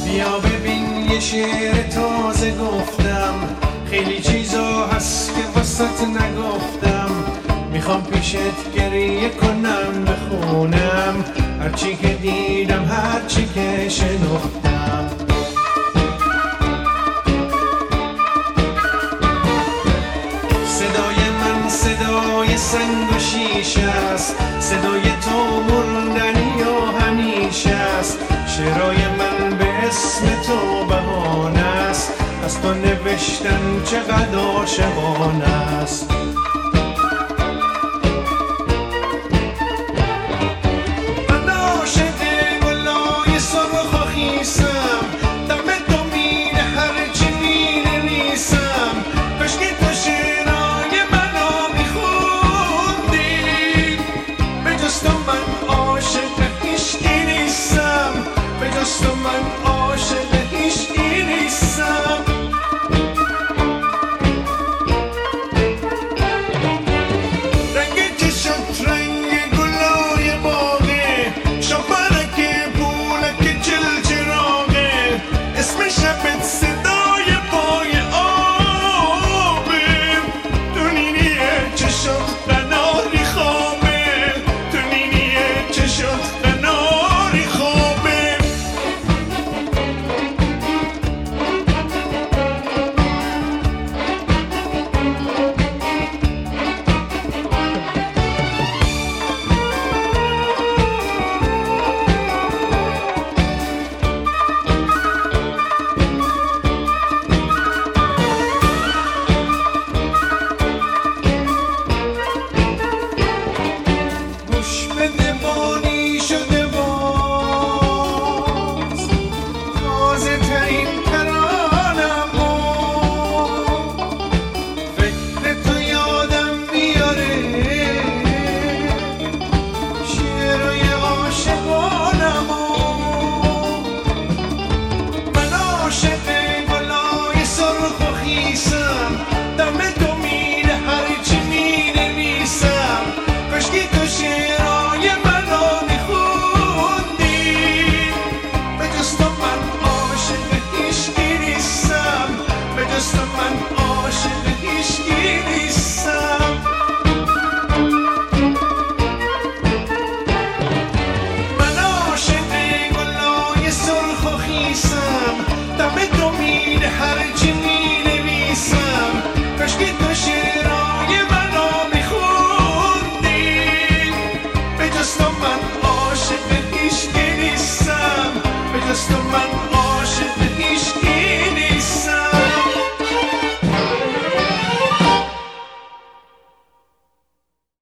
بیا ببین یه شعر تازه گفتم، خیلی چیزا هست که واسط نگفتم. میخوام پیشت گریه کنم بخونم هرچی که دیدم هرچی که شنفتم. صدای من صدای سنگ و شیشه است، صدای تو موندنی و همیشه است. شعرهای من به اسم تو بهانه است، از تو نوشتن چقدر عاشقانه است. من عاشق گلای سرخ و خیسم، دم تو میره هرچی مینویسم. کاشکی تو شعرهای منو میخوندی، به جز تو من عاشق هیچکی نیستم، به جز تو من